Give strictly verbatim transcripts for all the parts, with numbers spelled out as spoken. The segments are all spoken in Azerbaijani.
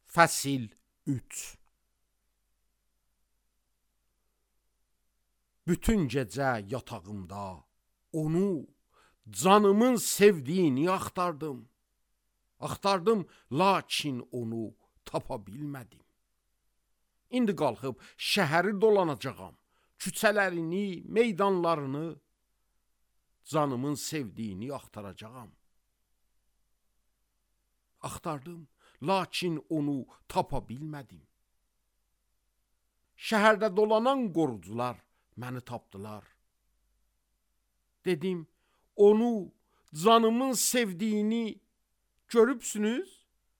Fəsil üç. Bütün gecə yatağımda onu, canımın sevdiyini axtardım. Axtardım, lakin onu tapa bilmədim. İndi qalxıb şəhəri dolanacağam, küçələrini, meydanlarını, canımın sevdiyini axtaracağam. Axtardım, lakin onu tapa bilmədim. Şəhərdə dolanan qorucular məni tapdılar. Dedim, onu, canımın sevdiyini görübsünüz?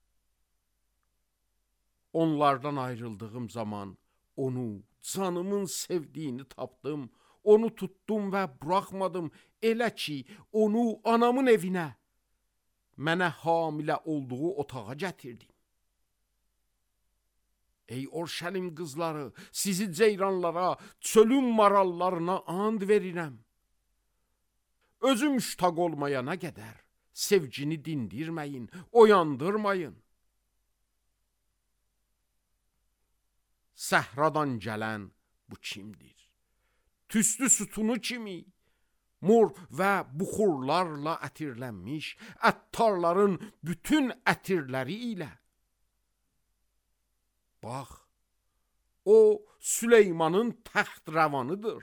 Onlardan ayrıldığım zaman onu, canımın sevdiyini tapdım. Onu tutdum və buraxmadım, elə ki, onu anamın evinə, mənə hamilə olduğu otağa gətirdim. Ey Orşəlim qızları, sizi ceyranlara, çölün marallarına and verirəm. Özüm müştaq olmayana qədər sevgini dindirməyin, oyandırmayın. Səhradan gələn bu kimdir? Tüstü sütunu kimi, mor və buxurlarla ətirlənmiş, əttarların bütün ətirləri ilə. Bax, o Süleymanın təxt-rəvanıdır.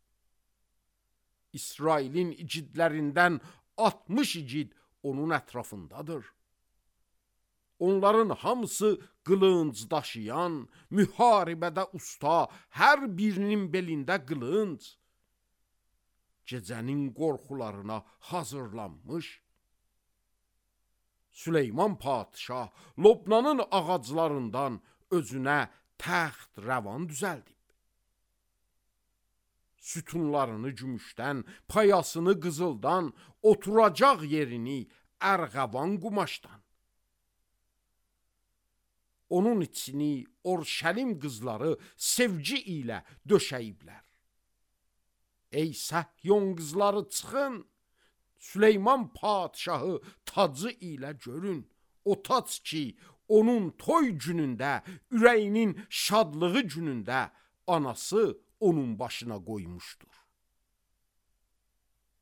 İsrailin igidlərindən altmış igid onun ətrafındadır. Onların hamısı qılınc daşıyan, müharibədə usta, hər birinin belində qılınc. Gecənin qorxularına hazırlanmış. Süleyman padişah Lobnanın ağaclarından özünə təxt-rəvan düzəldib. Sütunlarını gümüşdən, payasını qızıldan, oturacaq yerini ərğəvan qumaşdan. Onun içini Orşəlim qızları sevgi ilə döşəyiblər. Ey Səhyon qızları çıxın, Süleyman padişahı tacı ilə görün. O tac ki, onun toy günündə, ürəyinin şadlığı günündə anası onun başına qoymuşdur.